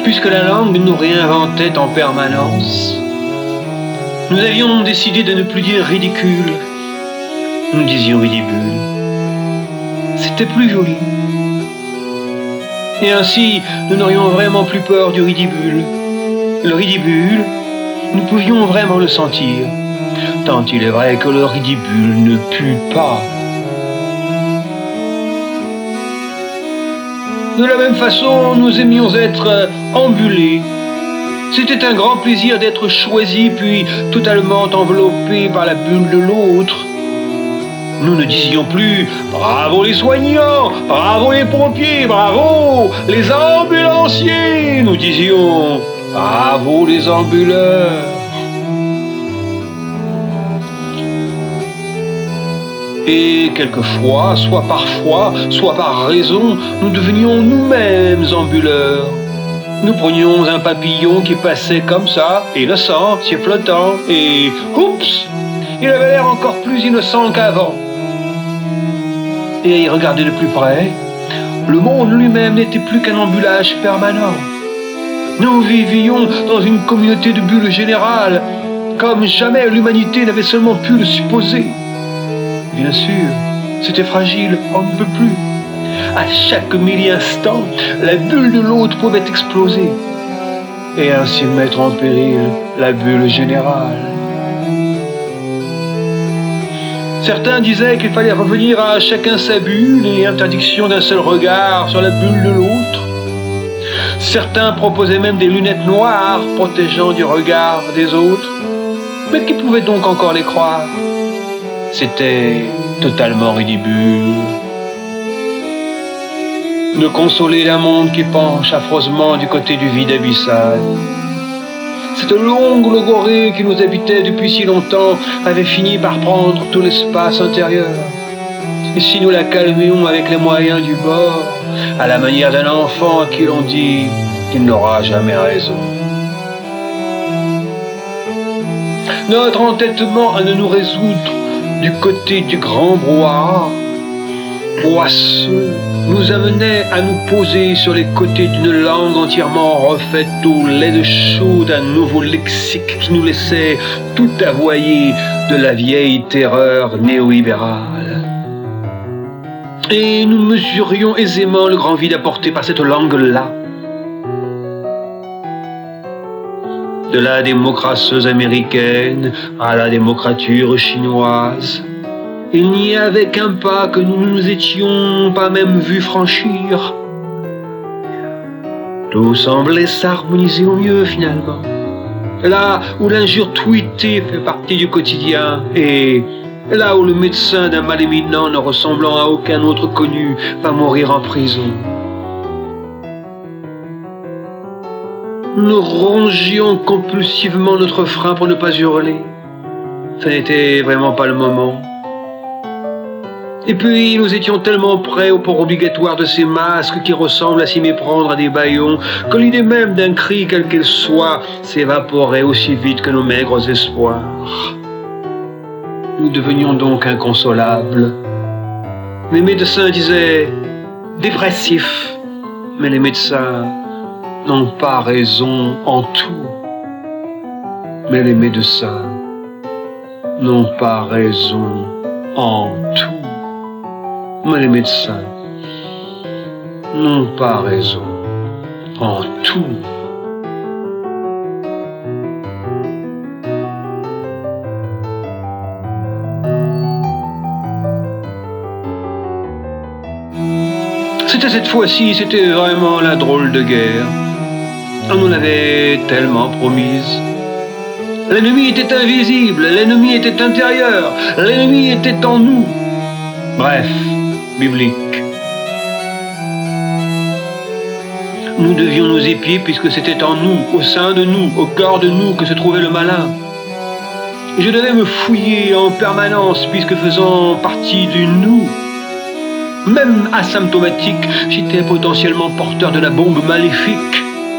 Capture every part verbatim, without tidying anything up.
puisque la langue nous réinventait en permanence. Nous avions décidé de ne plus dire ridicule. Nous disions ridibule. C'était plus joli. Et ainsi, nous n'aurions vraiment plus peur du ridibule. Le ridibule, nous pouvions vraiment le sentir, tant il est vrai que le ridibule ne pue pas. De la même façon, nous aimions être ambulés. C'était un grand plaisir d'être choisi puis totalement enveloppé par la bulle de l'autre. Nous ne disions plus « Bravo les soignants, bravo les pompiers, bravo les ambulanciers !» Nous disions « Bravo les ambuleurs !» Et quelquefois, soit parfois, soit par raison, nous devenions nous-mêmes ambuleurs. Nous prenions un papillon qui passait comme ça, innocent, sifflotant, et oups, il avait l'air encore plus innocent qu'avant. Et à y regarder de plus près, le monde lui-même n'était plus qu'un ambulage permanent. Nous vivions dans une communauté de bulles générales, comme jamais l'humanité n'avait seulement pu le supposer. Bien sûr, c'était fragile, on ne peut plus. À chaque milli-instant, la bulle de l'autre pouvait exploser et ainsi mettre en péril la bulle générale. Certains disaient qu'il fallait revenir à chacun sa bulle et interdiction d'un seul regard sur la bulle de l'autre. Certains proposaient même des lunettes noires protégeant du regard des autres. Mais qui pouvait donc encore les croire ? C'était totalement ridicule. De consoler un monde qui penche affreusement du côté du vide abyssal. Cette longue logorée qui nous habitait depuis si longtemps avait fini par prendre tout l'espace intérieur. Et si nous la calmions avec les moyens du bord, à la manière d'un enfant à qui l'on dit qu'il n'aura jamais raison. Notre entêtement à ne nous résoudre du côté du grand brouhaha, boisseux, nous amenait à nous poser sur les côtés d'une langue entièrement refaite au lait de chaud d'un nouveau lexique qui nous laissait tout avoyer de la vieille terreur néolibérale. Et nous mesurions aisément le grand vide apporté par cette langue-là. De la démocratie américaine à la démocrature chinoise, il n'y avait qu'un pas que nous ne nous étions pas même vus franchir. Tout semblait s'harmoniser au mieux finalement. Là où l'injure tweetée fait partie du quotidien et là où le médecin d'un mal éminent ne ressemblant à aucun autre connu va mourir en prison. Nous rongions compulsivement notre frein pour ne pas hurler. Ce n'était vraiment pas le moment. Et puis, nous étions tellement prêts au port obligatoire de ces masques qui ressemblent à s'y méprendre à des bâillons que l'idée même d'un cri, quelle qu'elle soit, s'évaporait aussi vite que nos maigres espoirs. Nous devenions donc inconsolables. Les médecins disaient « dépressifs », mais les médecins n'ont pas raison en tout. Mais les médecins n'ont pas raison en tout. Mais les médecins n'ont pas raison en tout. C'était cette fois-ci, c'était vraiment la drôle de guerre. On nous l'avait tellement promise. L'ennemi était invisible, l'ennemi était intérieur, l'ennemi était en nous. Bref, biblique. Nous devions nous épier puisque c'était en nous, au sein de nous, au cœur de nous que se trouvait le malin. Et je devais me fouiller en permanence puisque faisant partie de nous, même asymptomatique, j'étais potentiellement porteur de la bombe maléfique.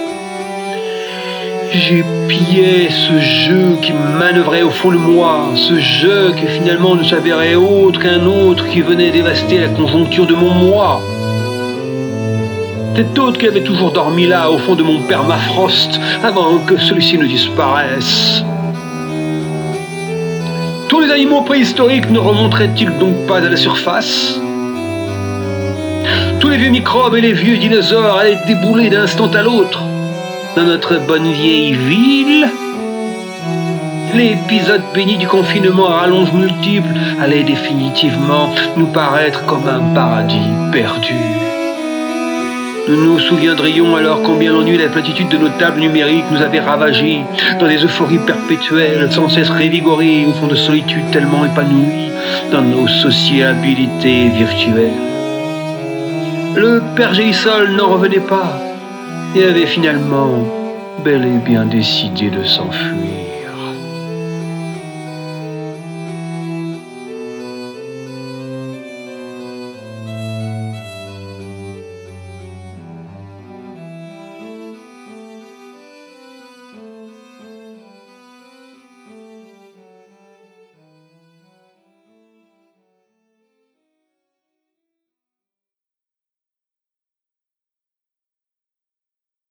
J'épiais ce jeu qui manœuvrait au fond de moi, ce jeu qui finalement ne s'avérait autre qu'un autre qui venait dévaster la conjoncture de mon moi. Cet autre qui avait toujours dormi là, au fond de mon permafrost, avant que celui-ci ne disparaisse. Tous les animaux préhistoriques ne remonteraient-ils donc pas à la surface? Tous les vieux microbes et les vieux dinosaures allaient débouler d'un instant à l'autre dans notre bonne vieille ville. L'épisode béni du confinement à rallonge multiples allait définitivement nous paraître comme un paradis perdu. Nous nous souviendrions alors combien l'ennui et la platitude de nos tables numériques nous avaient ravagés dans des euphories perpétuelles, sans cesse révigorées au fond de solitudes tellement épanouies dans nos sociabilités virtuelles. Le père Gélisol n'en revenait pas et avait finalement bel et bien décidé de s'enfuir.